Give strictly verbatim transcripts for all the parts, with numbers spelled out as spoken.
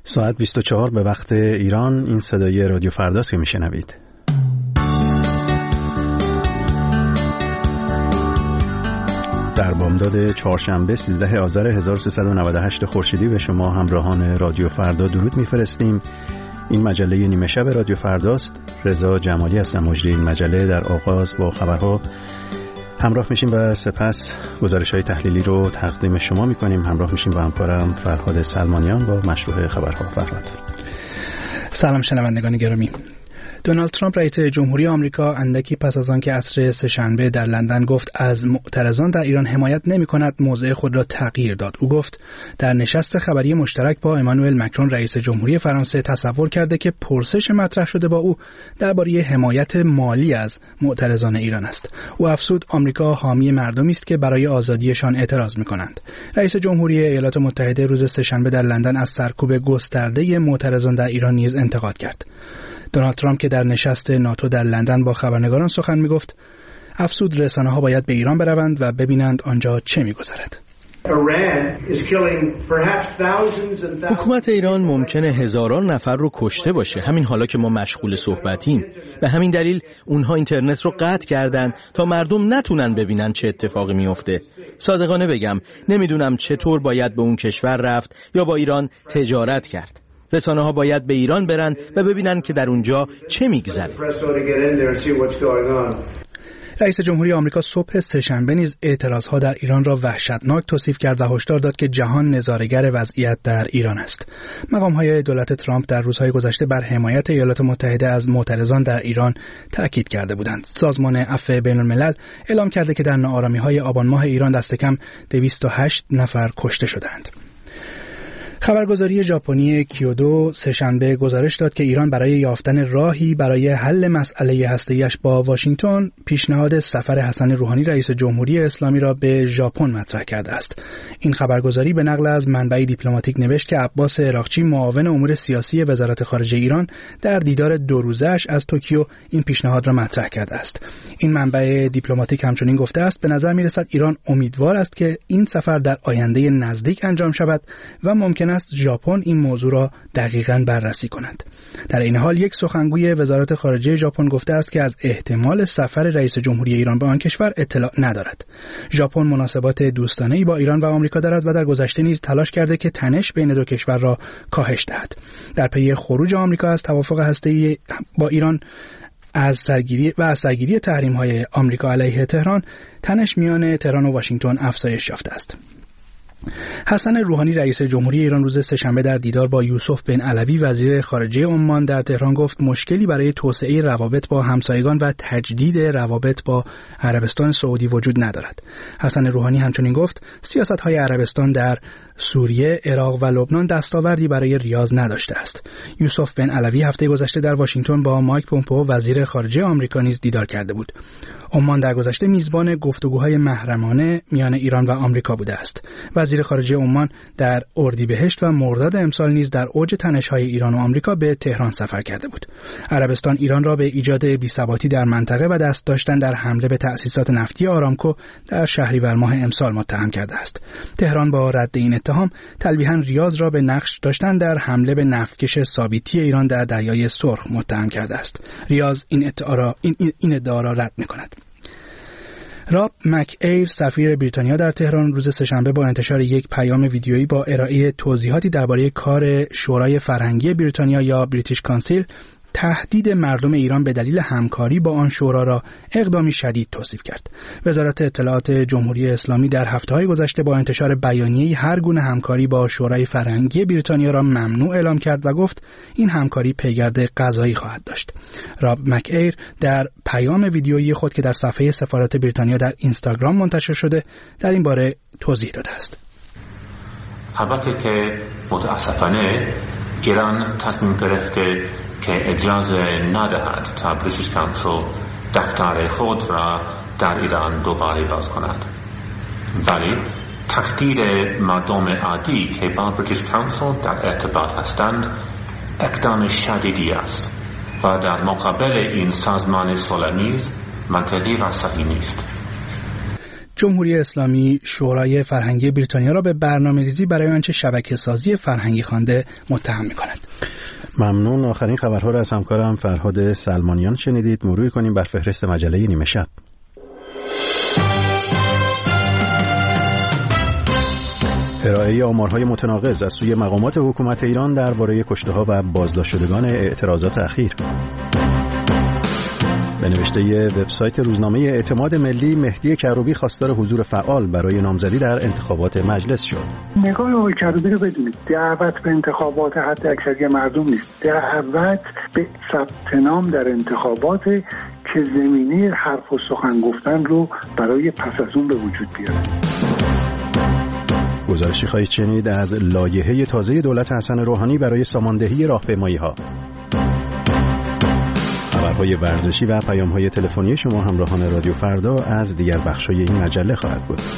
ساعت بیست و چهار به وقت ایران. این صدای رادیو فرداست که میشنوید. در بامداد چهارشنبه سیزده آذر هزار و سیصد و نود و هشت خورشیدی به شما همراهان رادیو فردا درود میفرستیم. این مجله نیمه شب رادیو فرداست. رضا جمالی هستم. مجری این مجله در آغاز با خبرها همراه میشیم و سپس گزارش‌های تحلیلی رو تقدیم شما میکنیم. همراه میشیم با همکارم فرهاد سلمانیان با مشروع خبرها. فرهاد. سلام شنوندگان گرامی. دونالد ترامپ رئیس جمهوری آمریکا اندکی پس از آنکه عصر سه‌شنبه در لندن گفت از معترضان در ایران حمایت نمی‌کند، موضع خود را تغییر داد. او گفت در نشست خبری مشترک با امانوئل مکرون رئیس جمهوری فرانسه تصور کرده که پرسش مطرح شده با او درباره حمایت مالی از معترضان ایران است. او افزود آمریکا حامی مردمی است که برای آزادیشان اعتراض می‌کنند. رئیس جمهوری ایالات متحده روز سه‌شنبه در لندن از سرکوب گسترده معترضان در ایران نیز انتقاد کرد. دونالد ترامپ که در نشست ناتو در لندن با خبرنگاران سخن می‌گفت، افزود رسانه‌ها باید به ایران بروند و ببینند آنجا چه می‌گذرد. حکومت ایران ممکنه هزاران نفر رو کشته باشه، همین حالا که ما مشغول صحبتیم. به همین دلیل اونها اینترنت رو قطع کردن تا مردم نتونن ببینن چه اتفاقی میفته. صادقانه بگم نمیدونم چطور باید به اون کشور رفت یا با ایران تجارت کرد. رسانه ها باید به ایران برن و ببینن که در اونجا چه میگذره. رئیس جمهوری آمریکا صبح سه‌شنبه نیز اعتراضها در ایران را وحشتناک توصیف کرد و هشدار داد که جهان نظاره‌گر وضعیت در ایران است. مقام‌های دولت ترامپ در روزهای گذشته بر حمایت ایالات متحده از معترضان در ایران تاکید کرده بودند. سازمان عفو بین‌الملل اعلام کرده که در ناآرامی‌های آبان ماه ایران دست کم دویست و هشت نفر کشته شدند. خبرگزاری ژاپنی کیودو سه‌شنبه گزارش داد که ایران برای یافتن راهی برای حل مسئله هسته‌ایش با واشنگتن پیشنهاد سفر حسن روحانی رئیس جمهوری اسلامی را به ژاپن مطرح کرده است. این خبرگزاری به نقل از منبعی دیپلماتیک نوشت که عباس عراقچی معاون امور سیاسی وزارت خارجه ایران در دیدار دو روزه‌اش از توکیو این پیشنهاد را مطرح کرده است. این منبع دیپلماتیک همچنین گفته است به نظر می‌رسد ایران امیدوار است که این سفر در آینده نزدیک انجام شود و ممکن است ژاپن این موضوع را دقیقاً بررسی کند. در این حال یک سخنگوی وزارت خارجه ژاپن گفته است که از احتمال سفر رئیس جمهوری ایران به آن کشور اطلاع ندارد. ژاپن مناسبات دوستانه‌ای با ایران و آمریکا دارد و در گذشته نیز تلاش کرده که تنش بین دو کشور را کاهش دهد. در پی خروج آمریکا از توافق هسته‌ای با ایران از سرگیری و از سرگیری تحریم‌های آمریکا علیه تهران، تنش میان تهران و واشنگتن افزایش یافته است. حسن روحانی رئیس جمهوری ایران روز سه‌شنبه در دیدار با یوسف بن علوی وزیر خارجه عمان در تهران گفت مشکلی برای توسعه روابط با همسایگان و تجدید روابط با عربستان سعودی وجود ندارد. حسن روحانی همچنین گفت سیاست‌های عربستان در سوریه، عراق و لبنان دستاوردی برای ریاض نداشته است. یوسف بن علوی هفته گذشته در واشنگتن با مایک پومپئو وزیر خارجه آمریکا نیز دیدار کرده بود. عمان در گذشته میزبان گفتگوهای محرمانه میان ایران و آمریکا بوده است. وزیر خارجه عمان در اردیبهشت و مرداد امسال نیز در اوج تنش‌های ایران و آمریکا به تهران سفر کرده بود. عربستان ایران را به ایجاد بی‌ثباتی در منطقه و دست داشتن در حمله به تأسیسات نفتی آرامکو در شهریور ماه امسال متهم کرده است. تهران با رد این اتهام تلویحاً ریاض را به نقش داشتن در حمله به نفتکش ثابتی ایران در دریای سرخ متهم کرده است. ریاض این ادعا را این, این ادعا را رد می‌کند. راب مک ایر سفیر بریتانیا در تهران روز سه‌شنبه با انتشار یک پیام ویدیویی با ارائه توضیحاتی درباره کار شورای فرهنگی بریتانیا یا بریتیش کانسیل تهدید مردم ایران به دلیل همکاری با آن شورا را اقدامی شدید توصیف کرد. وزارت اطلاعات جمهوری اسلامی در هفته‌های گذشته با انتشار بیانیه‌ای هر گونه همکاری با شورای فرهنگی بریتانیا را ممنوع اعلام کرد و گفت این همکاری پیگرد قضایی خواهد داشت. راب مک ایر در پیام ویدیویی خود که در صفحه سفارت بریتانیا در اینستاگرام منتشر شده در این باره توضیح داده است. البته که متاسفانه ایران تصمیم گرفته که اجازه ندهد تا بریتیش کانسل دفتر خود را در ایران دوباره باز کند. ولی تهدید مردم عادی که با بریتیش کانسل در ارتباط هستند اقدام شدیدی است و در مقابل این سازمان صلح‌آمیز منطقی و صحیح نیست. جمهوری اسلامی شورای فرهنگی بریتانیا را به برنامه‌ریزی برای آنچه شبکه‌سازی فرهنگی خوانده متهم می‌کند. ممنون. آخرین خبرها را از همکارم فرهاد سلمانیان شنیدید. مرور کنیم بر فهرست مجله نیمه شب. ارائه آمارهای متناقض از سوی مقامات حکومت ایران درباره کشته‌ها و بازداشت شدگان اعتراضات اخیر. به نوشته وبسایت روزنامه اعتماد ملی، مهدی کروبی خواستار حضور فعال برای نامزدی در انتخابات مجلس شد. نگاه آقای کروبی رو بدونید، دعوت به انتخابات حد اکثری مردم نیست، دعوت به ثبت نام در انتخابات که زمینه حرف و سخن گفتن رو برای پس از اون به وجود بیاره. گزارشی خواهید شنید از لایحه تازه دولت حسن روحانی برای ساماندهی راهپیمایی‌ها. خبرهای ورزشی و پیام‌های تلفنی شما همراهان رادیو فردا از دیگر بخش‌های این مجله خواهد بود.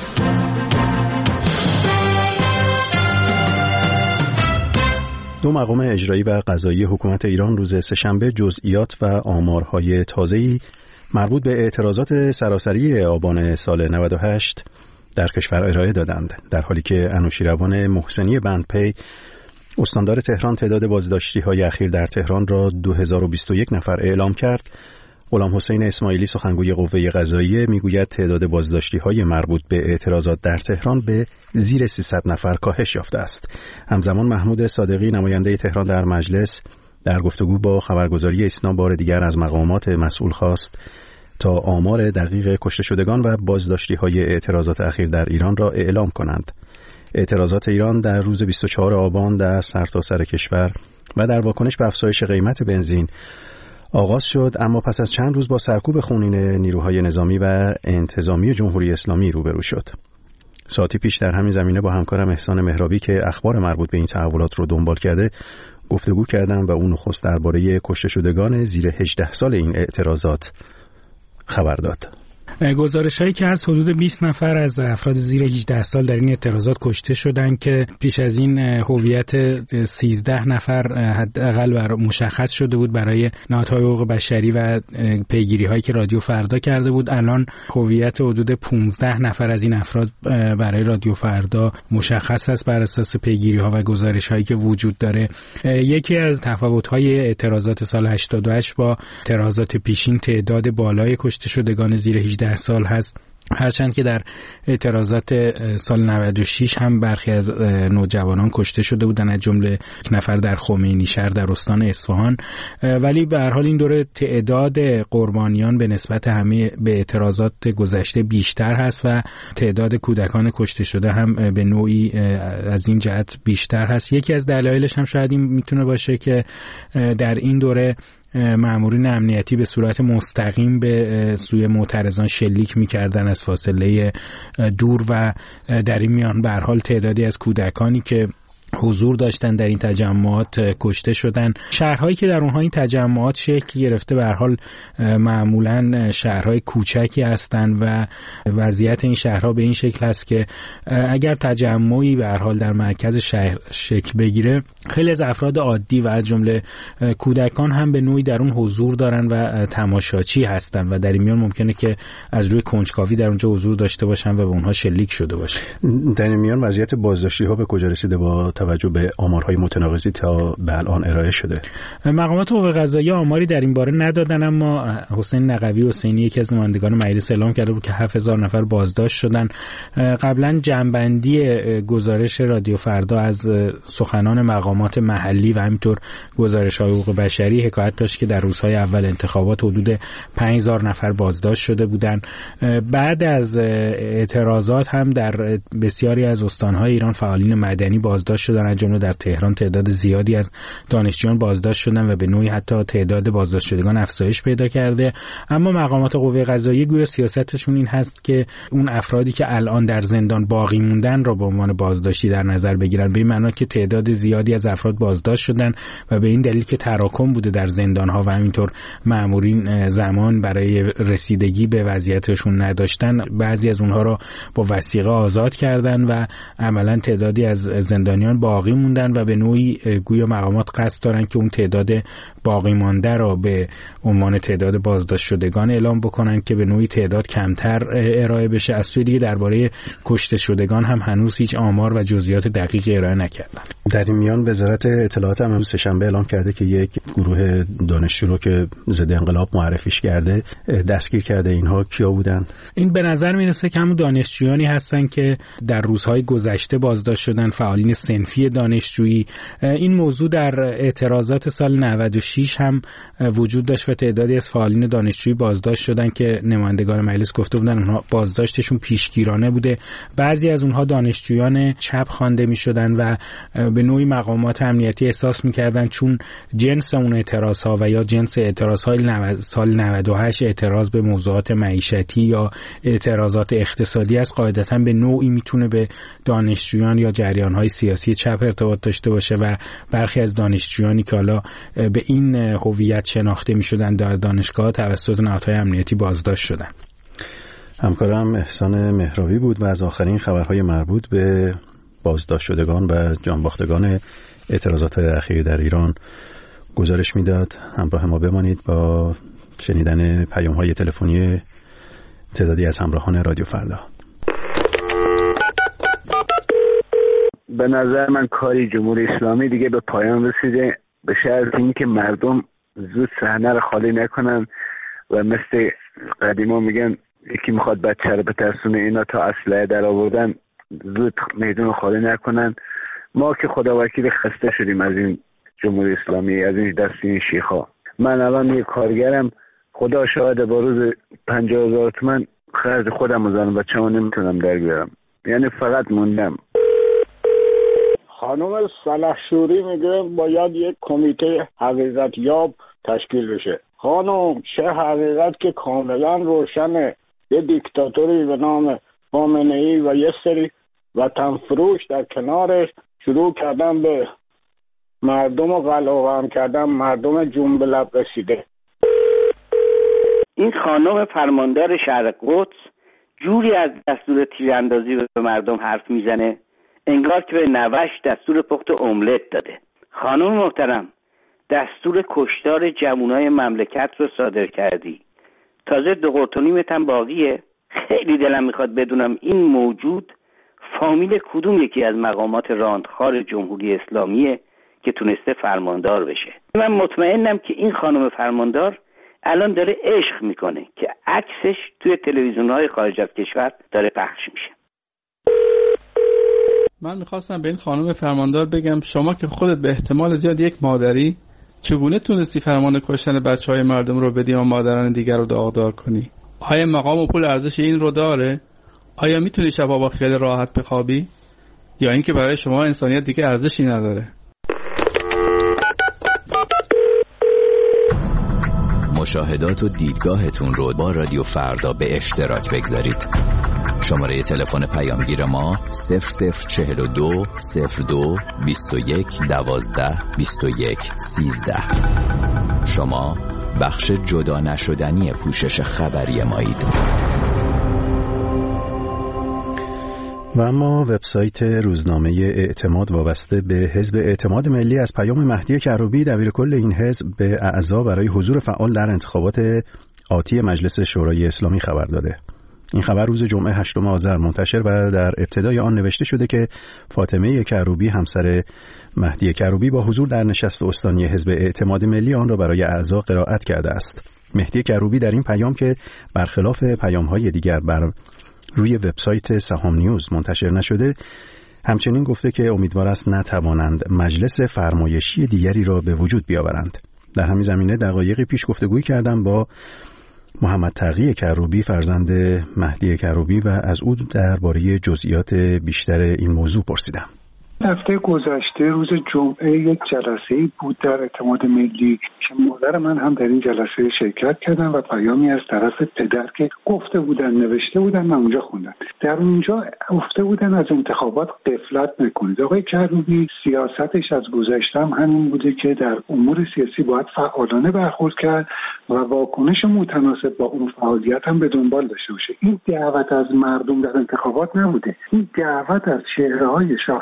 دو مقام اجرایی و قضایی حکومت ایران روز سه‌شنبه جزئیات و آمارهای تازه‌ای مربوط به اعتراضات سراسری آبان سال نود و هشت در کشور ارائه دادند، در حالی که انوشیروان محسنی بندپی استاندار تهران تعداد بازداشتی‌های اخیر در تهران را دو هزار و بیست و یک نفر اعلام کرد. غلام حسین اسماعیلی سخنگوی قوه قضاییه میگوید تعداد بازداشتی‌های مربوط به اعتراضات در تهران به زیر سیصد نفر کاهش یافته است. همزمان محمود صادقی نماینده تهران در مجلس در گفتگو با خبرگزاری ایسنا بار دیگر از مقامات مسئول خواست تا آمار دقیق کشته شدگان و بازداشتی‌های اعتراضات اخیر در ایران را اعلام کنند. اعتراضات ایران در روز بیست و چهارم آبان در سرتاسر کشور و در واکنش به افزایش قیمت بنزین آغاز شد، اما پس از چند روز با سرکوب خونین نیروهای نظامی و انتظامی جمهوری اسلامی روبرو شد. ساعتی پیش در همین زمینه با همکارم احسان مهرابی که اخبار مربوط به این تحولات رو دنبال کرده گفتگو کردم و اون نخست درباره کشته شدگان زیر هجده سال این اعتراضات خبر داد. گزارش‌هایی که از حدود بیست نفر از افراد زیر هجده سال در این اعتراضات کشته شدند که پیش از این هویت سیزده نفر حداقل بر مشخص شده بود برای نهادهای حقوق بشری و پیگیری‌هایی که رادیو فردا کرده بود. الان هویت حدود پانزده نفر از این افراد برای رادیو فردا مشخص است بر اساس پیگیری‌ها و گزارش‌هایی که وجود داره. یکی از تفاوت‌های اعتراضات سال هشتاد و هشت با اعتراضات پیشین تعداد بالای کشته شدگان زیر هجده سال هست، هرچند که در اعتراضات سال نود و شش هم برخی از نوجوانان کشته شده بودند، از جمله یک نفر در خمینی شهر در استان اصفهان، ولی به هر حال این دوره تعداد قربانیان به نسبت همه به اعتراضات گذشته بیشتر هست و تعداد کودکان کشته شده هم به نوعی از این جهت بیشتر هست. یکی از دلایلش هم شاید این میتونه باشه که در این دوره مامورین امنیتی به صورت مستقیم به سوی معترضان شلیک می‌کردن از فاصله دور و در این میان به هر حال تعدادی از کودکانی که حضور داشتن در این تجمعات کشته شدن. شهرهایی که در اونها این تجمعات شکل گرفته به هر حال معمولاً شهرهای کوچکی هستند و وضعیت این شهرها به این شکل است که اگر تجمعی به هر حال در مرکز شهر شکل بگیره، خیلی از افراد عادی و از جمله کودکان هم به نوعی در اون حضور دارن و تماشاچی هستن و در این میان ممکنه که از روی کنجکاوی در اونجا حضور داشته باشن و به اونها شلیک شده باشه. در این میان وضعیت بازداشتی‌ها به کجا رسیده با توجه به آمارهای متناقضی تا به الان ارائه شده؟ مقامات حقوق قضاییه آماری در این باره ندادن، اما حسین نقوی حسینی یکی از نمایندگان مجلس اعلام کرده بود که هفت هزار نفر بازداشت شدن. قبلا جنبندی گزارش رادیو فردا از سخنان مقامات محلی و همینطور گزارش‌های حقوق بشری حکایت داشت که در روزهای اول انتخابات حدود پنج هزار نفر بازداشت شده بودند. بعد از اعتراضات هم در بسیاری از استان‌های ایران فعالین مدنی بازداشت شدن، از جمله در تهران تعداد زیادی از دانشجویان بازداشت شدن و به نوعی حتی تعداد بازداشت شدگان افزایش پیدا کرده. اما مقامات قوه قضاییه گویا سیاستشون این هست که اون افرادی که الان در زندان باقی موندن را به عنوان بازداشتی در نظر بگیرن، به این معنا که تعداد زیادی از افراد بازداشت شدن و به این دلیل که تراکم بوده در زندان‌ها و همینطور مأمورین زمان برای رسیدگی به وضعیتشون نداشتن، بعضی از اونها را با وثیقه آزاد کردن و عملاً تعدادی از زندانیان دانشجویان باقی موندن و به نوعی گویا مقامات قصد دارن که اون تعداد باقی مانده را به عنوان تعداد بازداشت شدگان اعلام بکنن که به نوعی تعداد کمتر ارائه بشه. از سوی دیگه درباره کشته شدگان هم هنوز هیچ آمار و جزئیات دقیقی ارائه نکردن. در این میان وزارت اطلاعات هم امروز سه‌شنبه اعلام کرده که یک گروه دانشجو رو که ضد انقلاب معرفیش کرده دستگیر کرده. اینها کیا بودن؟ این به نظر میرسه که همون دانشجویانی هستن که در روزهای گذشته بازداشت شدن، فعالین صنفی دانشجویی. این موضوع در اعتراضات سال نود و شش هم وجود داشت و تعدادی از فعالین دانشجویی بازداشت شدن که نمایندگان مجلس گفته بودن اونها بازداشتشون پیشگیرانه بوده. بعضی از اونها دانشجویان چپ خوانده میشدن و به نوعی مقامات امنیتی احساس میکردن چون جنس اون اعتراضها و یا جنس اعتراضهای سال نود و هشت اعتراض به موضوعات معیشتی یا اعتراضات اقتصادی است، قاعدتاً به نوعی میتونه به دانشجویان یا جریان‌های سیاسی چپ ارتباط داشته باشه و برخی از دانشجویانی که حالا به این هویت شناخته میشدن در دانشگاه توسط نهادهای امنیتی بازداشت شدن. همکارم احسان مهراوی بود و از آخرین خبرهای مربوط به بازداشت شدگان و جانباختگان اعتراضات اخیر در ایران گزارش میداد. همراه ما بمانید با شنیدن پیام‌های تلفنی تعدادی از همراهان رادیو فردا. به نظر من کاری جمهوری اسلامی دیگه به پایان رسیده، به شرط اینکه مردم زود صحنه رو خالی نکنن و مثل قدیما میگن یکی میخواد بچه رو بترسونه، اینا تا اسلحه در آوردن زود میدون رو خالی نکنن. ما که خدا وکیل خسته شدیم از این جمهوری اسلامی، از این دست این شیخا. من الان یه کارگرم، خدا شاهده با روز پنجاه هزار تومن خرج خودم و زن بچه ها نمیتونم در بیارم، یعنی فقط موندم. خانم سلحشوری میگه باید یک کمیته حقیقت یاب تشکیل بشه. خانم چه حقیقت که کاملا روشنه، یه دیکتاتوری به نام خامنه‌ای و یه سری وطن فروش در کنارش شروع کردن به مردم و قلقم کردن، مردم جون به لب رسیده. این خانم فرماندار شهر قدس جوری از دستور تیراندازی به مردم حرف میزنه انگار که به نوش دستور پخت املت داده. خانم محترم، دستور کشتار جوانای مملکت رو صادر کردی، تازه دو قرطونیمت هم باقیه. خیلی دلم میخواد بدونم این موجود فامیل کدوم یکی از مقامات راندخار جمهوری اسلامیه که تونسته فرماندار بشه. من مطمئنم که این خانم فرماندار الان داره عشق میکنه که عکسش توی تلویزیون‌های خارج از کشور داره پخش میشه. من میخواستم به این خانم فرماندار بگم شما که خودت به احتمال زیاد یک مادری، چگونه تونستی فرمان کشتن بچهای مردم رو بدی و مادران دیگر رو داغدار کنی؟ آیا مقام و پول ارزش این رو داره؟ آیا میتونی شبا با خیال راحت بخوابی؟ یا اینکه برای شما انسانیت دیگه ارزشی نداره؟ مشاهدات و دیدگاهتون رو با رادیو فردا به اشتراک بگذارید. شماره تلفن پیامگیر ما صفر صفر چهل و دو صفر دو بیست و یک دوازده بیست و یک سیزده. شما بخش جدا نشدنی پوشش خبری مایید. و اما وبسایت روزنامه اعتماد وابسته به حزب اعتماد ملی از پیام مهدی کروبی دبیرکل این حزب به اعضا برای حضور فعال در انتخابات آتی مجلس شورای اسلامی خبر داده. این خبر روز جمعه هشتم آذر منتشر و در ابتدای آن نوشته شده که فاطمه کروبی همسر مهدی کروبی با حضور در نشست استانی حزب اعتماد ملی آن را برای اعضا قرائت کرده است. مهدی کروبی در این پیام که برخلاف پیام‌های دیگر بر روی وبسایت سهام نیوز منتشر نشده، همچنین گفته که امیدوار است نتوانند مجلس فرمایشی دیگری را به وجود بیاورند. در همین زمینه دقایقی پیش گفتگویی کردم با محمد تقی کروبی فرزند مهدی کروبی و از او درباره جزئیات بیشتر این موضوع پرسیدم. هفته گذشته روز جمعه یک جلسه‌ای بود در اعتماد ملی که مادر من هم در این جلسه شرکت کردن و پیامی از طرف پدر که گفته بودن نوشته بودن من اونجا خوندم. در اونجا گفته بودن از انتخابات غفلت نکنید. آقای کروبی سیاستش از گذشته هم همین بوده که در امور سیاسی باید فعالانه برخورد کرد و واکنش متناسب با اون فعالیت هم به دنبال داشته باشه. این دعوت از مردم در انتخابات نبوده. این دعوت از چهره‌های شاخص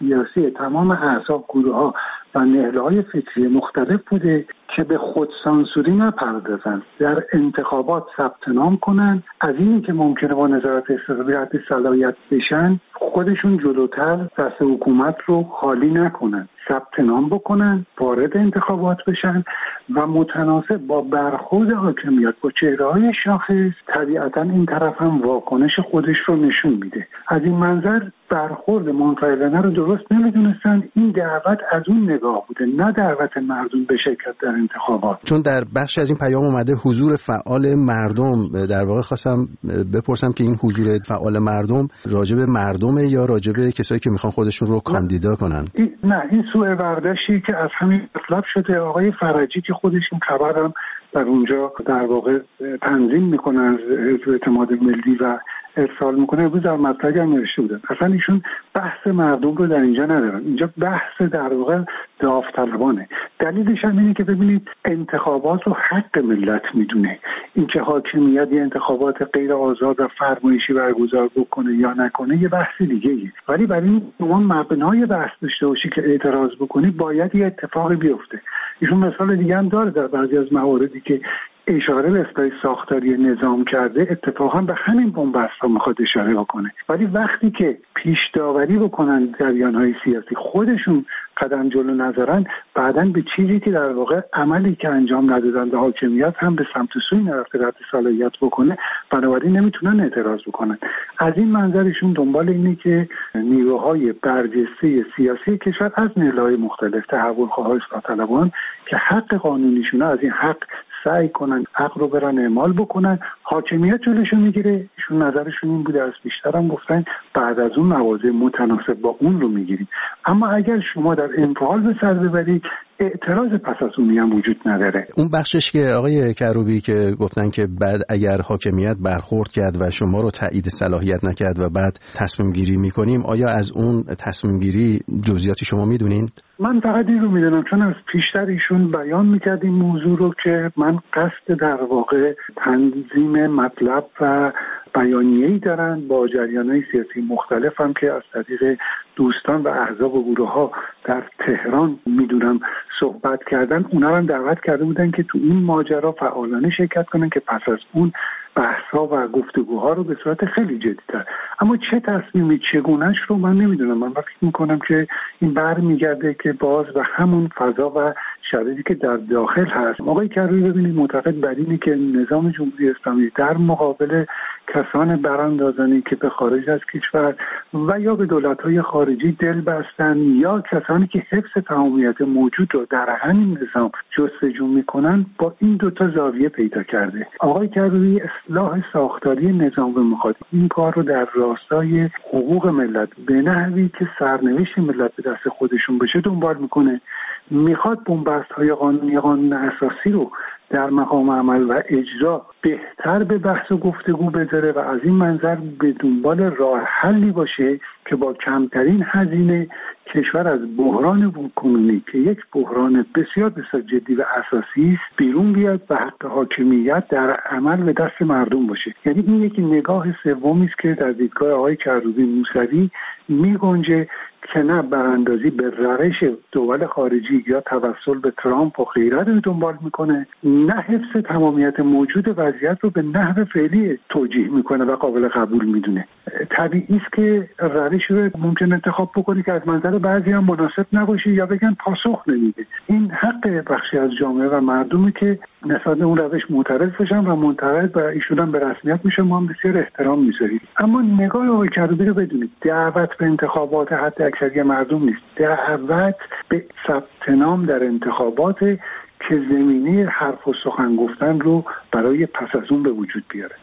سیاسی تمام احزاب، گروه‌ها و نهله‌های فکری مختلف بوده که به خودسانسوری نپردازن، در انتخابات ثبت نام کنن، از اینی که ممکنه با نظارت استقلالی حد صلاحیت بشن خودشون جلوتر دست حکومت رو خالی نکنن، ثبت نام بکنن، وارد انتخابات بشن و متناسب با برخورد حاکمیت با چهره‌های شاخص طبیعتاً این طرف هم واکنش خودش رو نشون میده. از این منظر برخورد منفعلانه رو درست نمیدونستن. این دعوت از اون نگاه بوده، نه دعوت مردم به شرکت در انتخابات. چون در بخش از این پیام اومده حضور فعال مردم، در واقع خواستم بپرسم که این حضور فعال مردم راجب مردمه یا راجب کسایی که میخوان خودشون رو کاندیدا کنن؟ این نه، این سوء برداشتی که از همین مطلب شده. آقای فرجی که خودشون خبرم در اونجا در واقع تنظیم میکنن از حزب اعتماد ملی و ارسال میکنه، امروز در مطلبی هم نوشته بودن اصلا ایشون بحث مردم رو در اینجا ندارن، اینجا بحث در واقع داوطلبانه. دلیلش هم اینه که ببینید انتخابات رو حق ملت میدونه، اینکه حاکمیت یه انتخابات غیر آزاد و فرمایشی برگزار بکنه یا نکنه یه بحث دیگه ایه، ولی برای این اون مبنای بحث داشته باشی که اعتراض بکنی باید یه اتفاقی بیفته. ایشون مثال دیگه هم داره در بعضی از مواردی که اشاره به اصلاح ساختاری نظام کرده، اتفاقا به همین بنبست ها میخواد اشاره بکنه. ولی وقتی که پیش داوری بکنن جریان‌های سیاسی خودشون قدم جلو نذارن، بعداً به چیزی که در واقع عملی که انجام ندادن به حاکمیت هم به سمت سوی نرفته رد صلاحیت بکنه، بنابراین نمیتونن اعتراض بکنن. از این منظرشون دنبال اینه که نیروهای برجسته سیاسی کشور از نهادهای مختلف، تحولخواها، اصلاح طلبان که حق قانونیشونه از این حق سعی کنن حق رو برن اعمال بکنن، حاکمیت جلوشو میگیره. ایشون نظرشون این بوده، از بیشتر هم گفتن بعد از اون مواضع متناسب با اون رو میگیریم. اما اگر شما در انفعال به سر ببرید اعتراض پس از اونی هم وجود نداره. اون بخشش که آقای کروبی که گفتن که بعد اگر حاکمیت برخورد کرد و شما رو تایید صلاحیت نکرد و بعد تصمیم گیری میکنیم، آیا از اون تصمیم گیری جزئیاتی شما میدونین؟ من فقط این رو میدونم چون از پیشتر ایشون بیان میکرد این موضوع رو که من قصد در واقع تنظیم مطلب و بیانیه‌ای دارن با جریان‌های سیاسی مختلف هم که از طریق دوستان و احزاب و گروه‌ها در تهران میدونم صحبت کردن، اونا هم دعوت کرده بودن که تو این ماجرا فعالانه شرکت کنن که پس از اون بحث‌ها و گفتگوها رو به صورت خیلی جدی‌تر. اما چه تصمیمی چگونه‌اش رو من نمیدونم. من فکر می‌کنم که این برمیگرده که باز به همون فضا و شرایطی که در داخل هست. آقای کروبی ببینید معتقد بر اینه که نظام جمهوری اسلامی در مقابل کسان براندازانی که به خارج از کشور و یا به دولت‌های خارجی دل بستن یا کسانی که حفظ تمامیت موجود رو در همین نظام جستجو می‌کنن، با این دوتا زاویه پیدا کرده. آقای کروبی اصلاح ساختاری نظام رو می‌خواد، این کار رو در راستای حقوق ملت به نحوی که سرنوشت ملت به دست خودشون بشه دنبال میکنه. میخواد بنبست‌های قانونی قانون اساسی رو در مقام عمل و اجرا بهتر به بحث و گفتگو بذاره و از این منظر به دنبال راه حلی باشه که با کمترین هزینه کشور از بحران کنونی که یک بحران بسیار بسیار جدی و اساسی است بیرون بیاد و حق حاکمیت در عمل به دست مردم باشه. یعنی این یک نگاه سومی است که در دیدگاه آقای کروبی موسوی میگنجه که نه براندازی به روش دول خارجی یا توسل به ترامپ و غیره رو دنبال میکنه، نه حفظ تمامیت موجود وضعیت رو به نحو فعلی توجیه میکنه و قابل قبول میدونه. طبیعی است که روش رو ممکن انتخاب بکنی که از منظر بعضی هم مناسب نباشه یا بگن پاسخ نمیده. این حق بخشی از جامعه و مردمی که نسبت به اون روش معترض بشن و منتقد و ایشون هم به رسمیت میشه، ما هم بسیار احترام میذاریم. اما نگاه آقای کروبی رو بدونید، دعوت به انتخابات حتی اکثریت مردم نیست، دعوت به ثبت نام در انتخابات که زمینه حرف و سخن گفتن رو برای پس از اون به وجود بیاره.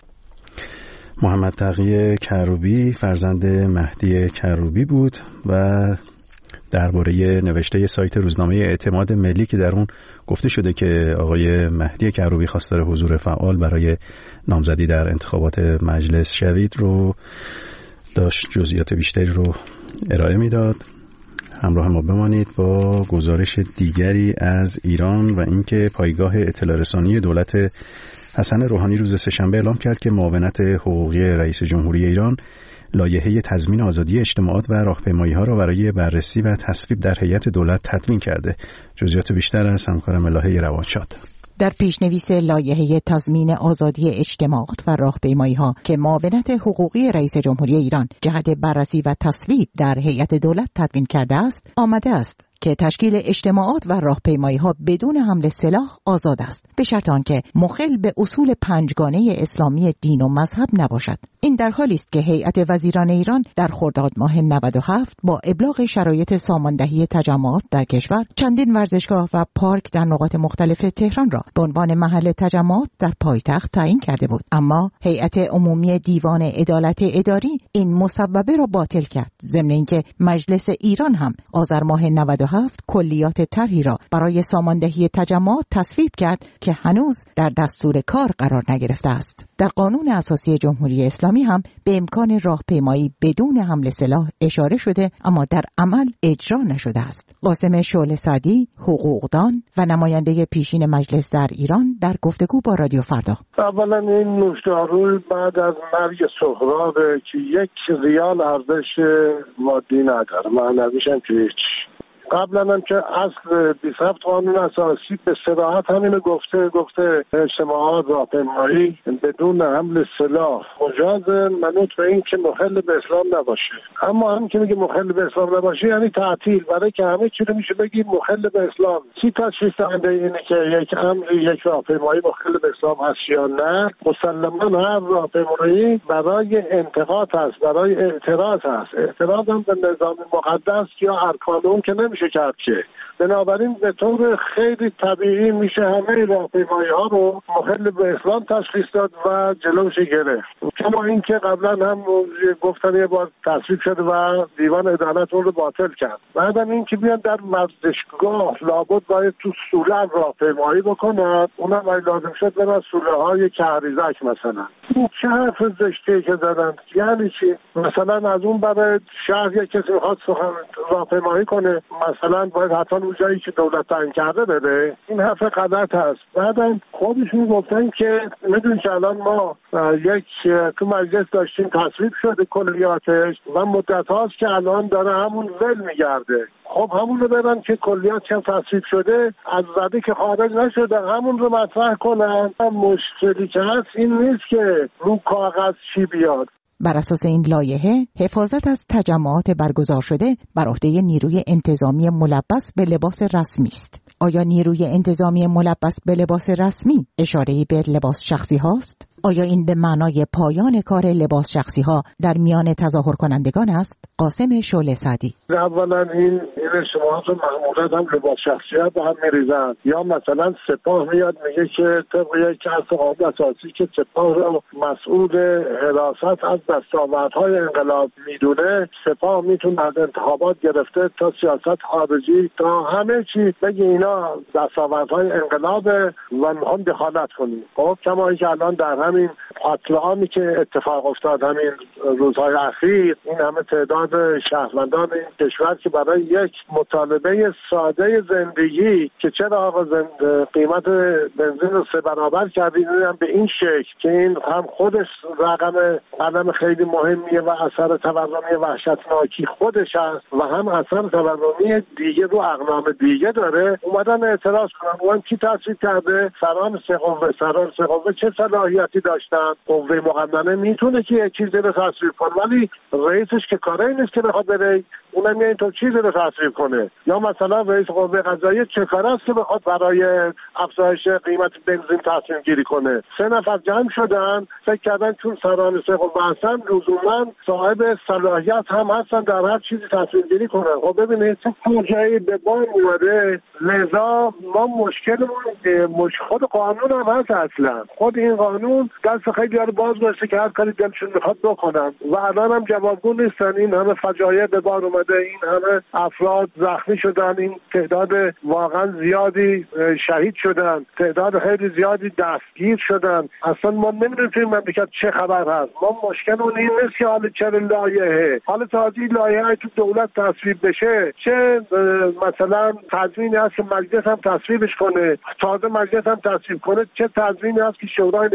محمد تقی کروبی فرزند مهدی کروبی بود و درباره نوشته سایت روزنامه اعتماد ملی که در اون گفته شده که آقای مهدی کروبی خواستار حضور فعال برای نامزدی در انتخابات مجلس شوید رو داشت جزئیات بیشتری رو ارائه میداد. همراه ما بمانید با گزارش دیگری از ایران و اینکه پایگاه اطلاع رسانی دولت حسن روحانی روز سه‌شنبه اعلام کرد که معاونت حقوقی رئیس جمهوری ایران لایحه تضمین آزادی اجتماعات و راهپیمایی‌ها را برای بررسی و تصویب در هیئت دولت تدوین کرده. جزئیات بیشتر از همکارم الهه روانشاد. در پیشنویس لایحه تضمین آزادی اجتماعات و راهپیمایی‌ها که معاونت حقوقی رئیس جمهوری ایران جهت بررسی و تصویب در هیئت دولت تدوین کرده است، آمده است که تشکیل اجتماعات و راهپیمایی‌ها بدون حمل سلاح آزاد است، به شرط آنکه مخل به اصول پنجگانه اسلامی دین و مذهب نباشد. این در حالی است که هیئت وزیران ایران در خرداد ماه نود و هفت با ابلاغ شرایط ساماندهی تجمعات در کشور چندین ورزشگاه و پارک در نقاط مختلف تهران را به عنوان محل تجمعات در پایتخت تعیین کرده بود، اما هیئت عمومی دیوان عدالت اداری این مصوبه را باطل کرد، ضمن اینکه مجلس ایران هم آذر ماه نود و هفت کلیات طرحی را برای ساماندهی تجمعات تصویب کرد که هنوز در دستور کار قرار نگرفته است. در قانون اساسی جمهوری اسلامی هم به امکان راهپیمایی بدون حمل سلاح اشاره شده، اما در عمل اجرا نشده است. قاسم شعله سعدی، حقوقدان و نماینده پیشین مجلس در ایران، در گفتگو با رادیو فردا: اولا این نوشداروی بعد از مرگ سهرابه که یک ریال ارزش مادی نداره، معنویش هم که هیچ. قبلا هم که اصل بیست و هفت قانون اساسی به صراحت همینو گفته گفته اجتماعات راهپیمایی بدون حمل سلاح مجاز، منوط به این که مخل به اسلام نباشه. اما هم که میگه مخل به اسلام نباشه یعنی تعطیل، برای که همه چی رو میشه بگیم مخل به اسلام. چی تشخیص دهنده اینه که یک امر یک راهپیمایی مخل به اسلام هست یا نه؟ مسلماً هر راهپیمایی برای انتقاد هست، برای اعتراض هست. اعتراض هم به نظام مقدس یا ارکان اون که نمیشه کرد که. بنابراین به طور خیلی طبیعی میشه همه راهپیمایی ها رو مخل به اسلام تشخیص داد و جلوش گرفت. کما این که قبلا هم گفتن یه بار تصویب شده و دیوان عدالت اون رو باطل کرد. بعدم این که بیان در ورزشگاه لابد باید تو سوله راهپیمایی بکنن، اونم باید لازم شد برن سوله های کهریزک مثلا. این چه حرف زشتی که زدن؟ یعنی چی؟ مثلا از اون برای شهر یک کسی میخواد سخن راهپیمایی کنه، مثلا باید حتما اون جایی که دولت تعیین کرده بره. این حرف غلط هست. بعدم خودشون گفتن که میدونی که الان ما یک تو مجلس داشتیم تصویب شده کلیاتش و مدت هاست که الان داره همون ول میگرده. خب همون رو برن که کلیات هم تصویب شده از زده که خارج نشده همون رو مطرح کنن. مشکلی که هست این نیست که رو کاغذ چی بیاد. بر اساس این لایحه حفاظت از تجمعات برگزار شده بر عهده نیروی انتظامی ملبس به لباس رسمی است. آیا نیروی انتظامی ملبس به لباس رسمی اشاره‌ای به لباس شخصی هاست؟ آیا این به معنای پایان کار لباس شخصی ها در میان تظاهر کنندگان است؟ قاسم شعله سعدی: اولا این این اجتماعات و مأموریت هم لباس شخصیت به هم میریزن. یا مثلا سپاه میاد میگه که طبق یک اصل قانون اساسی که سپاه رو مسئول حراست از دستاوردهای انقلاب میدونه، سپاه میتونه از انتخابات گرفته تا سیاست خارجی تا همه چی بگه اینا دستاوردهای انقلاب و میخوام دخالت کنیم. خب کما اینکه الان در همین قتل عامی که اتفاق افتاد همین روزهای اخیر، این همه تعداد شهروندان این کشور که برای یک مطالبه ساده زندگی که چرا آقا قیمت بنزین رو سه برابر کردید، هم به این شکل که این هم خودش رقم قدم خیلی مهمیه و اثر تورمی وحشتناکی خودش هست و هم اثر تورمی دیگه رو اقلام دیگه داره، اومدن اعتراض کنن. اون کی تصویب کرده؟ سران سه قوه. سران سه قوه چه صلاحیتی داشتن؟ قوه مقننه میتونه که یک چیزی رو تصویب کنه، ولی رئیسش که کاری نیست که بخواد بره اونم یه اینطور چیزی رو تصویب کنه. یا مثلا رئیس قوه قضاییه چه کار است که بخواد برای افزایش قیمت بنزین تصمیم گیری کنه؟ سه نفر جمع شدن فکر کردن چون سران سه قوه هستن لزوما صاحب صلاحیت هم هستن در هر چیزی تصمیم گیری کنن. خب ببینید چه فوجایی به بار اومده. لذا ما مشکلمون مش خود قانون هم هست. اصلا خود این قانون دست خیلی ها رو باز گذاشته که هر کاری دلشون میخواد بکنن و الان هم جوابگو نیستن. این همه فجایع به بار اومده، این همه افراد زخمی شدن، این تعداد واقعا زیادی شهید شدن، تعداد خیلی زیادی دستگیر شدن. اصلا ما نمیدونیم تو این مملکت چه خبر هست. ما مشکلمون این نیست که حالا چرا لایحه حالا تازه لایحه تو دولت تصویب بشه چه مثلا تضمینی هست که مجلس هم تصویبش کنه، تازه مجلس هم تصویب کنه چه تضمینی هست که شورای نگهبان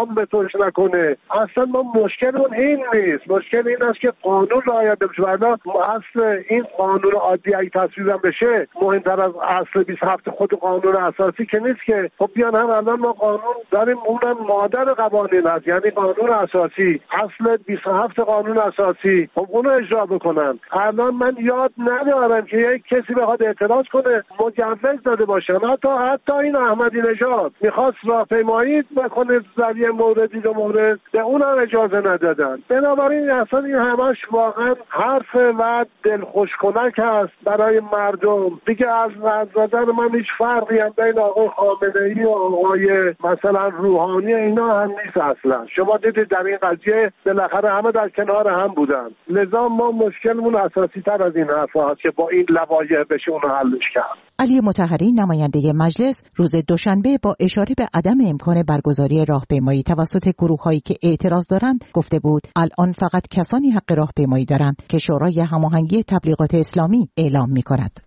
به توش نکنه. اصلا ما مشکلمون این نیست، مشکل این است که قانون رعایت بشه. ولی اصل این قانون عادی اگه تصویب بشه مهمتر از اصل بیست و هفت خود قانون اساسی که نیست که. خب بیان هم الان ما قانون داریم، اونم مادر قوانین هست، یعنی قانون اساسی، اصل بیست و هفت قانون اساسی، خب اونو اجرا بکنن. الان من یاد ندارم که یک کسی بخواد اعتراض کنه مجوز داده باشه. حتی حتی این احمدی نژاد میخواست راهپیمایی بکنه در یه موردی دو مورد، به اونم اجازه ندادن. بنابراین اصلا این همش واقعا حرف و دلخوش کنک هست برای مردم دیگه. از نظر من هیچ فرقی هم بین آقای خامنه‌ای و آقای مثلا روحانی اینا هم نیست اصلا. شما دیدید در این قضیه بالاخره همه در کنار هم بودن. لذا ما مشکلمون اساسی تر از این حرفا هست که با این لوایح بشه اون حلش کرد. علی مطهری نماینده مجلس روز دوشنبه با اشاره به عدم امکان برگزاری راهپیمایی توسط گروه‌هایی که اعتراض دارند گفته بود الان فقط کسانی حق راهپیمایی دارند که شورای هماهنگی تبلیغات اسلامی اعلام می‌کند.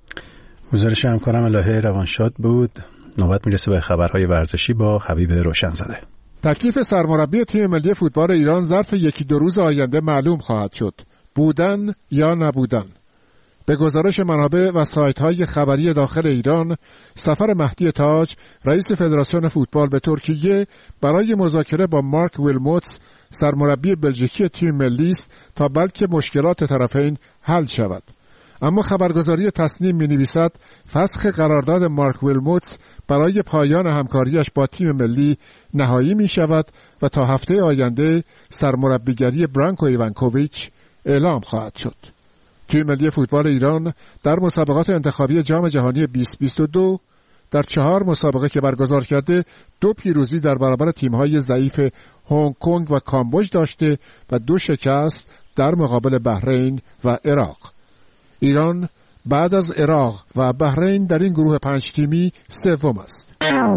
گزارش همکارم الهه روانشاد بود. نوبت میرسه به خبرهای ورزشی با حبیب روشنزاده. تکلیف سرمربی تیم ملی فوتبال ایران ظرف یکی دو روز آینده معلوم خواهد شد. بودن یا نبودن. به گزارش منابع و سایت‌های خبری داخل ایران، سفر مهدی تاج، رئیس فدراسیون فوتبال به ترکیه برای مذاکره با مارک ویلموتس، سرمربی بلژیکی تیم ملی است تا بلکه مشکلات طرفین حل شود. اما خبرگزاری تصنیم می‌نویسد فسخ قرارداد مارک ویلموتس برای پایان همکاریش با تیم ملی نهایی می‌شود و تا هفته آینده سرمربیگری برانکو ایوانکوویچ اعلام خواهد شد. تیم ملی فوتبال ایران در مسابقات انتخابی جام جهانی بیست بیست و دو در چهار مسابقه که برگزار کرده دو پیروزی در برابر تیم‌های ضعیف هنگ کنگ و کامبوج داشته و دو شکست در مقابل بحرین و عراق. ایران بعد از عراق و بحرین در این گروه پنج تیمی سوم است.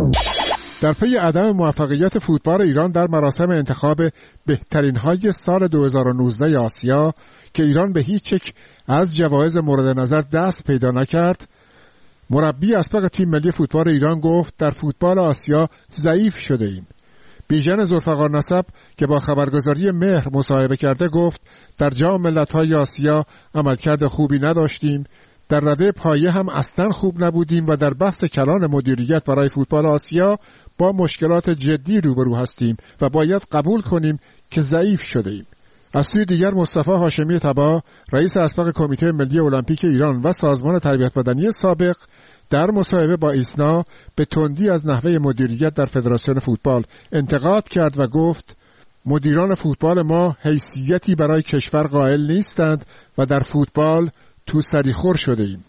در پی عدم موفقیت فوتبال ایران در مراسم انتخاب بهترین های سال دو هزار و نوزده آسیا که ایران به هیچ یک از جوایز مورد نظر دست پیدا نکرد، مربی اسبق تیم ملی فوتبال ایران گفت در فوتبال آسیا ضعیف شده ایم. بیژن ذوالفقار نسب که با خبرگزاری مهر مصاحبه کرده گفت در جام ملت‌های آسیا عملکرد خوبی نداشتیم، در رده پایه هم اصلا خوب نبودیم و در بحث کلان مدیریت برای فوتبال آسیا با مشکلات جدی روبرو هستیم و باید قبول کنیم که ضعیف شده ایم. از سوی دیگر مصطفی هاشمی طبا رئیس اسبق کمیته ملی المپیک ایران و سازمان تربیت بدنی سابق در مصاحبه با ایسنا به تندی از نحوه مدیریت در فدراسیون فوتبال انتقاد کرد و گفت مدیران فوتبال ما حیثیتی برای کشور قائل نیستند و در فوتبال تو سریخور شده ایم.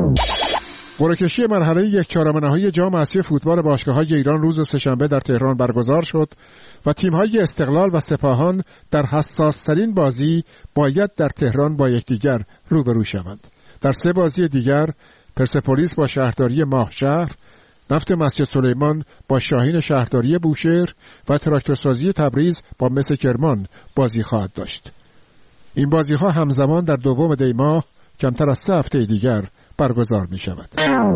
قرعه کشی مرحله یک چهارم نهایی جام اسیای فوتبال باشگاه‌های ایران روز سه‌شنبه در تهران برگزار شد و تیم‌های استقلال و سپاهان در حساس‌ترین بازی باید در تهران با یکدیگر روبرو شوند. در سه بازی دیگر پرسپولیس با شهرداری ماهشهر، نفت مسجد سلیمان با شاهین شهرداری بوشهر و تراکتورسازی تبریز با مس کرمان بازی خواهد داشت. این بازی‌ها همزمان در دوم دی ماه کمتر از سه هفته دیگر برگزار می شود.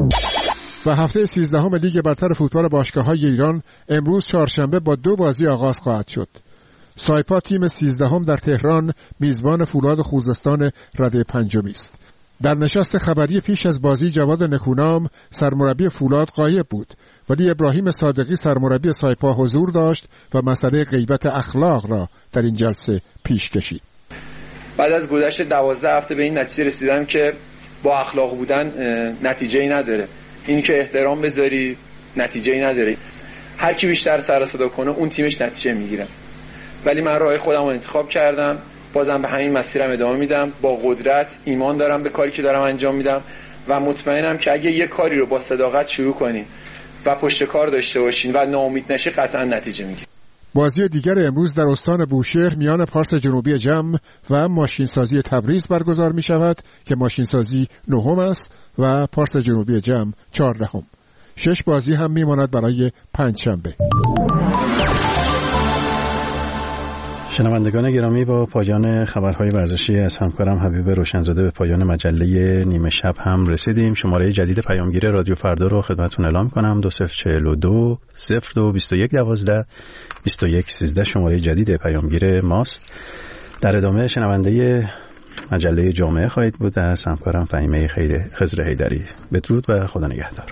و هفته سیزدهم لیگ برتر فوتبال باشگاه‌های ایران امروز چهارشنبه با دو بازی آغاز خواهد شد. سایپا تیم سیزدهم در تهران میزبان فولاد خوزستان رده پنجمی است. در نشست خبری پیش از بازی جواد نکونام سرمربی فولاد غایب بود، ولی ابراهیم صادقی سرمربی سایپا حضور داشت و مسئله غیبت اخلاق را در این جلسه پیش کشید. بعد از گذشت دوازده هفته به این نتیجه رسیدم که با اخلاق بودن نتیجه‌ای نداره. این که احترام بذاری نتیجه‌ای نداره. هر کی بیشتر سر صدا کنه اون تیمش نتیجه میگیره. ولی من راه خودم رو انتخاب کردم، بازم به همین مسیرم ادامه میدم. با قدرت ایمان دارم به کاری که دارم انجام میدم و مطمئنم که اگه یه کاری رو با صداقت شروع کنین و پشت کار داشته باشین و ناامید نشی قطعا نتیجه میگیرین. بازی دیگر امروز در استان بوشهر میان پارس جنوبی جم و ماشینسازی تبریز برگزار می شود که ماشینسازی نهم است و پارس جنوبی جم چهاردهم. شش بازی هم میماند برای پنج شنبه. شنوندگان گرامی، با پایان خبرهای ورزشی از همکارم حبیب روشنزاده به پایان مجله نیمه شب هم رسیدیم. شماره جدید پیامگیر رادیو فردا رو خدمتتون اعلام کنم: دو صفر چهل و دو صفر دو بیست و یک دوازده بیست و یک سیزده شماره جدید پیامگیر ماست. در ادامه شنونده مجله جامعه خواهید بود از همکارم فهیمه خضر حیدری. بدرود و خدا نگهدار.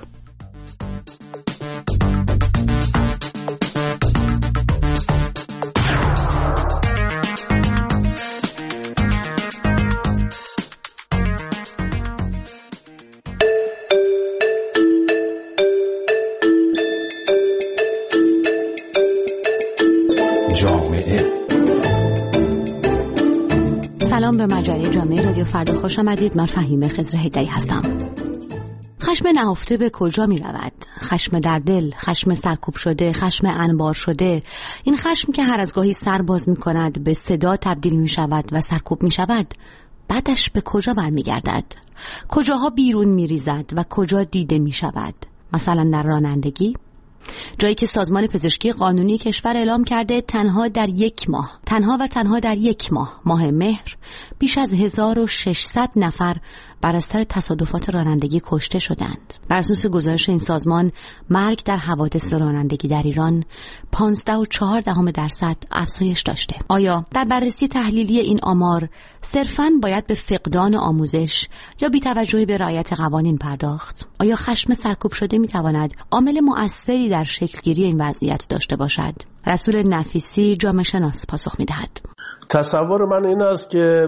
سلام، به مجله جامعه رادیو فردا خوش آمدید. من فهیمه خضر حیدری هستم. خشم نهفته به کجا می رود؟ خشم در دل، خشم سرکوب شده، خشم انبار شده، این خشم که هر از گاهی سر باز می کند، به صدا تبدیل می شود و سرکوب می شود، بعدش به کجا برمی گردد؟ کجاها بیرون می ریزد و کجا دیده می شود؟ مثلا در رانندگی، جایی که سازمان پزشکی قانونی کشور اعلام کرده تنها در یک ماه تنها و تنها در یک ماه ماه مهر بیش از هزار و ششصد نفر بر اثر تصادفات رانندگی کشته شدند. بر اساس گزارش این سازمان، مرگ در حوادث رانندگی در ایران پانزده و چهار دهم درصد افزایش داشته. آیا در بررسی تحلیلی این آمار صرفاً باید به فقدان آموزش یا بی‌توجهی به رعایت قوانین پرداخت؟ آیا خشم سرکوب شده می‌تواند عامل مؤثری در شکلگیری این وضعیت داشته باشد؟ رسول نفیسی، جامعه شناس، پاسخ می‌دهد. تصور من این است که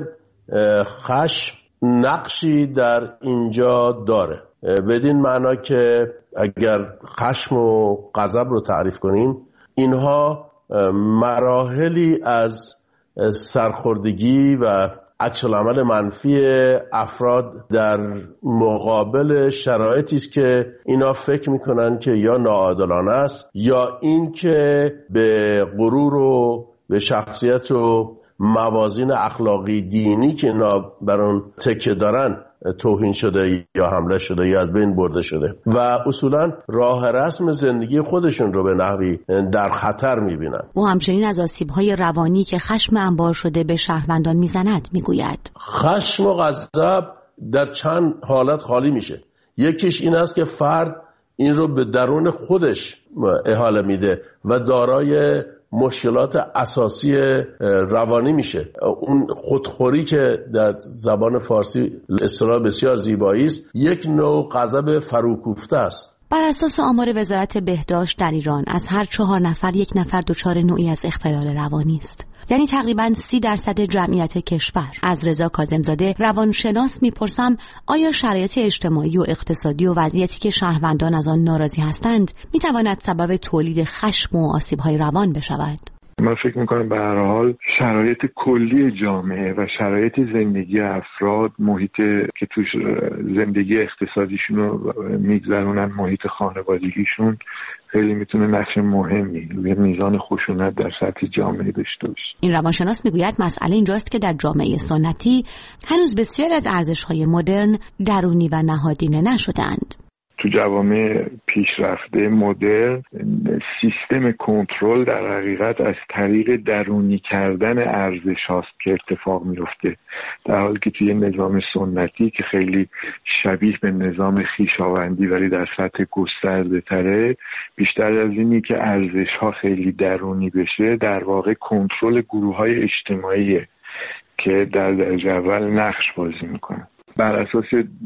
خشم نقشی در اینجا داره، بدین معنا که اگر خشم و غضب رو تعریف کنیم، اینها مراحلی از سرخوردگی و عکس العمل منفی افراد در مقابل شرایطی است که اینا فکر میکنن که یا ناعادلانه است یا این که به غرور و به شخصیت و موازین اخلاقی دینی که اینا بر اون تکیه دارن توهین شده یا حمله شده یا از بین برده شده و اصولا راه رسم زندگی خودشون رو به نحوی در خطر میبینن. او همچنین از آسیب‌های روانی که خشم انبار شده به شهروندان میزند میگوید. خشم و غضب در چند حالت خالی میشه. یکیش این است که فرد این رو به درون خودش احاله میده و دارای مشکلات اساسی روانی میشه. اون خودخوری که در زبان فارسی اصطلاح بسیار زیبایی است، یک نوع غضب فروکوفته است. بر اساس آمار وزارت بهداشت در ایران از هر چهار نفر یک نفر دچار نوعی از اختلال روانی است. یعنی تقریباً سی درصد جمعیت کشور. از رضا کاظمزاده روانشناس میپرسم آیا شرایط اجتماعی و اقتصادی و وضعیتی که شهروندان از آن ناراضی هستند میتواند سبب تولید خشم و آسیب‌های روان بشود؟ من فکر میکنم به هر حال شرایط کلی جامعه و شرایط زندگی افراد، محیط که توش زندگی اقتصادیشون رو میگذرونن، محیط خانوادگیشون، خیلی میتونه نقش مهمی روی میزان خشونت در سطح جامعه داشته باشه. این روانشناس میگوید مسئله اینجاست که در جامعه سنتی هنوز بسیار از ارزش‌های مدرن درونی و نهادینه نشدند. تو جوامع پیشرفته مدرن سیستم کنترل در حقیقت از طریق درونی کردن ارزش هاست که اتفاق میفته، در حالی که توی نظام سنتی که خیلی شبیه به نظام خویشاوندی ولی در سطح گسترده تره، بیشتر از اینی که ارزش ها خیلی درونی بشه، در واقع کنترل گروه های اجتماعیه که در درجه اول نقش بازی میکنه. بر اساس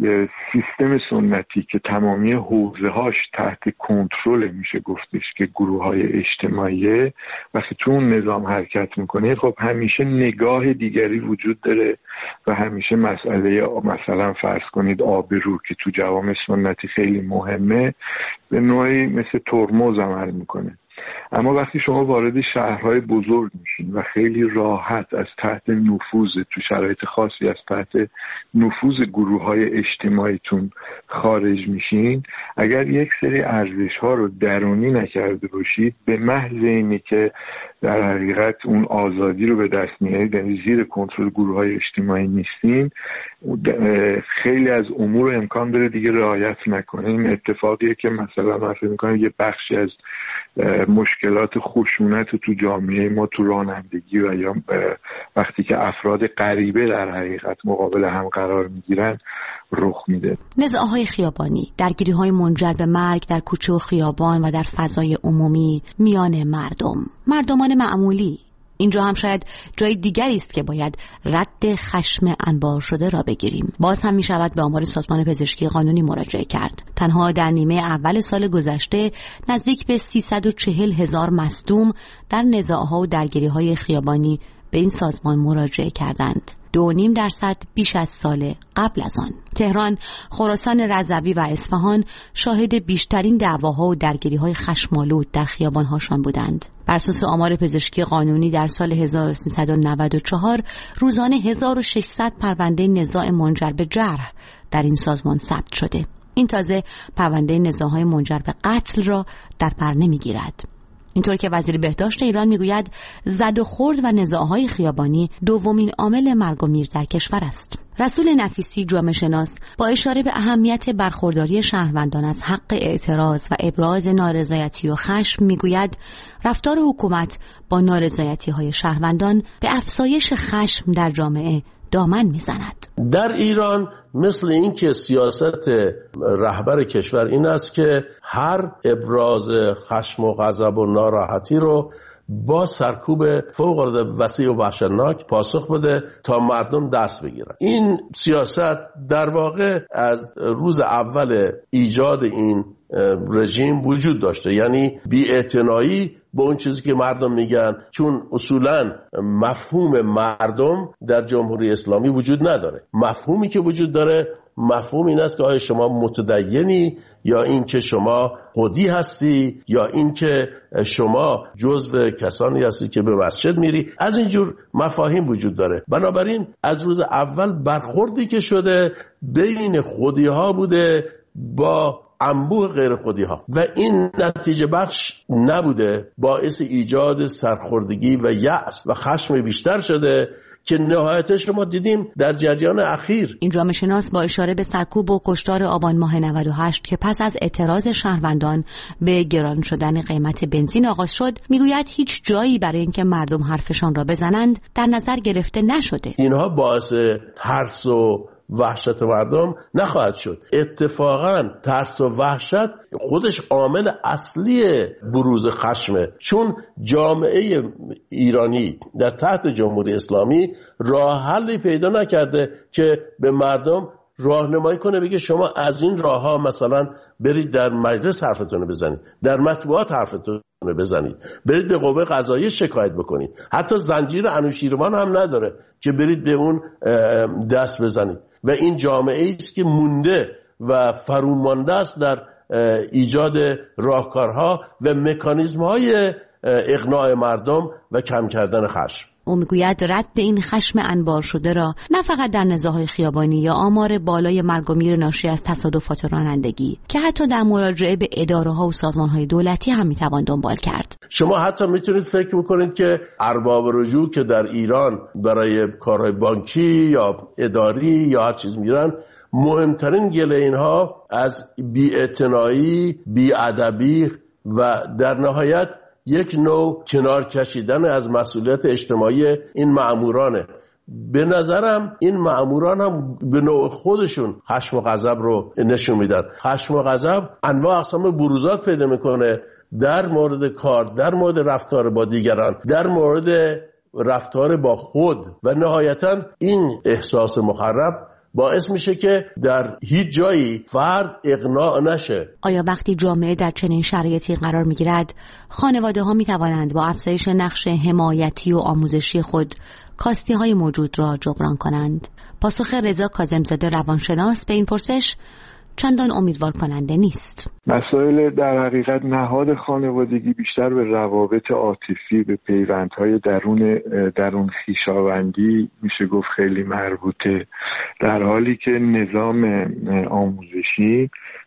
سیستم سنتی که تمامی حوزه هاش تحت کنترل میشه گفتش که گروه های اجتماعیه، وقتی تو اون نظام حرکت میکنه خب همیشه نگاه دیگری وجود داره و همیشه مسئله مثلا فرض کنید آبرو که تو جوامع سنتی خیلی مهمه به نوعی مثل ترمز عمل میکنه. اما وقتی شما وارد شهرهای بزرگ میشین و خیلی راحت از تحت نفوذ تو شرایط خاصی از تحت نفوذ گروه‌های اجتماعیتون خارج میشین، اگر یک سری ارزش‌ها رو درونی نکرده باشید، به محض اینی که در حقیقت اون آزادی رو به دست میارید، یعنی زیر کنترل گروه های اجتماعی نیستین، خیلی از امور امکان داره دیگه رعایت نکنه. این اتفاقیه که مثلا من فکر می‌کنم یه بخشی از مشکلات خشونت تو جامعه ما تو رانندگی و یا وقتی که افراد غریبه در حقیقت مقابل هم قرار میگیرن رخ میده. نزاع‌های خیابانی، درگیری‌های منجر به مرگ در کوچه و خیابان و در فضای عمومی میان مردم، مردمان معمولی. اینجا هم شاید جای دیگری است که باید رد خشم انبار شده را بگیریم. باز هم می شود به آمار سازمان پزشکی قانونی مراجعه کرد. تنها در نیمه اول سال گذشته نزدیک به سیصد و چهل هزار مصدوم در نزاع‌ها و درگیری‌های خیابانی به این سازمان مراجعه کردند. دو نیم درصد بیش از سال قبل از آن. تهران، خراسان رضوی و اصفهان شاهد بیشترین دعواها و درگیری‌های خشم‌آلود در خیابان‌هاشان بودند. بر اساس آمار پزشکی قانونی در سال هزار و سیصد و نود و چهار روزانه هزار و ششصد پرونده نزاع منجر به جرح در این سازمان ثبت شده. این تازه پرونده نزاع‌های منجر به قتل را در بر نمی‌گیرد. اینطور که وزیر بهداشت ایران میگوید زد و خورد و نزاع‌های خیابانی دومین عامل مرگ و میر در کشور است. رسول نفیسی جامعه شناس با اشاره به اهمیت برخورداری شهروندان از حق اعتراض و ابراز نارضایتی و خشم میگوید رفتار حکومت با نارضایتی‌های شهروندان به افزایش خشم در جامعه دامن میزند. در ایران مثل این که سیاست رهبر کشور این است که هر ابراز خشم و غضب و ناراحتی رو با سرکوب فوق‌العاده وسیع و وحشتناک پاسخ بده تا مردم دست بگیرن. این سیاست در واقع از روز اول ایجاد این رژیم وجود داشته، یعنی بی‌اعتنایی به اون چیزی که مردم میگن، چون اصولاً مفهوم مردم در جمهوری اسلامی وجود نداره. مفهومی که وجود داره مفهوم این است که آیا شما متدینی یا این که شما خودی هستی یا این که شما جزو کسانی هستی که به مسجد میری. از اینجور مفاهیم وجود داره. بنابراین از روز اول برخوردی که شده بین خودی ها بوده با انبوه غیر خودی ها و این نتیجه بخش نبوده، باعث ایجاد سرخوردگی و یأس و خشم بیشتر شده که نهایتش رو ما دیدیم در جریان اخیر. این جامعه شناس با اشاره به سرکوب و کشتار آبان ماه نود و هشت که پس از اعتراض شهروندان به گران شدن قیمت بنزین آغاز شد میگوید هیچ جایی برای اینکه مردم حرفشان را بزنند در نظر گرفته نشده. اینها باعث ترس و وحشت مردم نخواهد شد. اتفاقا ترس و وحشت خودش عامل اصلی بروز خشمه، چون جامعه ایرانی در تحت جمهوری اسلامی راه حلی پیدا نکرده که به مردم راهنمایی کنه، بگه شما از این راه ها مثلا برید در مجلس حرفتون بزنید، در مطبوعات حرفتون بزنید، برید به قوه قضاییه شکایت بکنید. حتی زنجیر انوشیروان هم نداره که برید به اون دست بزنید. و این جامعه است که مونده و فرومانده است در ایجاد راهکارها و مکانیزم‌های اقناع مردم و کم کردن خشم. او میگوید رد این خشم انبار شده را نه فقط در نزاع‌های خیابانی یا آمار بالای مرگ و میر ناشی از تصادفات رانندگی که حتی در مراجعه به اداره‌ها و سازمان‌های دولتی هم میتوان دنبال کرد. شما حتی میتونید فکر بکنید که ارباب رجوع که در ایران برای کارهای بانکی یا اداری یا هر چیز میرن، مهمترین گله اینها از بی‌اعتنایی، بی‌ادبی و در نهایت یک نوع کنار کشیدن از مسئولیت اجتماعی این مأمورانه. به نظرم این مأموران هم به نوع خودشون خشم و غضب رو نشون میدن. خشم و غضب انواع اقسام بروزات پیدا میکنه در مورد کار، در مورد رفتار با دیگران، در مورد رفتار با خود و نهایتا این احساس مخرب باعث میشه که در هیچ جایی فرد اقناع نشه. آیا وقتی جامعه در چنین شرایطی قرار میگیرد خانواده ها میتوانند با افزایش نقش حمایتی و آموزشی خود کاستی های موجود را جبران کنند؟ پاسخ رضا کاظم‌زاده روانشناس به این پرسش چندان امیدوار کننده نیست. مسائل در حقیقت نهاد خانوادگی بیشتر به روابط عاطفی، به پیوندهای درون درون خویشاوندی میشه گفت خیلی مربوطه، در حالی که نظام آموزشی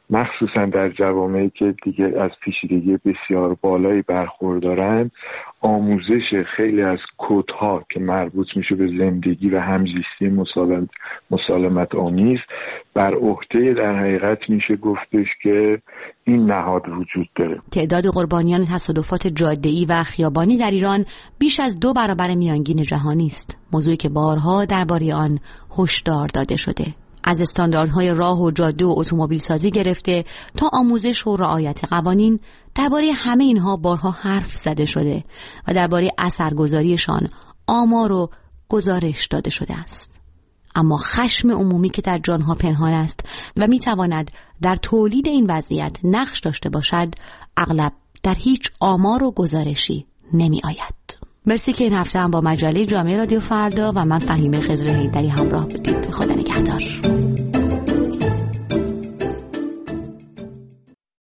مخصوصا در جوامعی که دیگه از پیچیدگی بسیار بالایی برخوردارن، آموزش خیلی از کدها که مربوط میشه به زندگی و همزیستی مسالمت, مسالمت آمیز بر عهده در حقیقت میشه گفتش که این نهاد وجود داره. تعداد قربانیان تصادفات جاده‌ای و خیابانی در ایران بیش از دو برابر میانگین جهانی است، موضوعی که بارها درباره آن هشدار داده شده. از استانداردهای راه و جاده و اتومبیل سازی گرفته تا آموزش و رعایت قوانین، درباره همه اینها بارها حرف زده شده و درباره اثرگذاریشان آمار و گزارش داده شده است. اما خشم عمومی که در جانها پنهان است و میتواند در تولید این وضعیت نقش داشته باشد، اغلب در هیچ آمار و گزارشی نمی آید. مرسی که این هفته هم با مجله جامعه رادیو فردا و من فهیمه خضر حیدری همراه بودید. خدا نگهدار.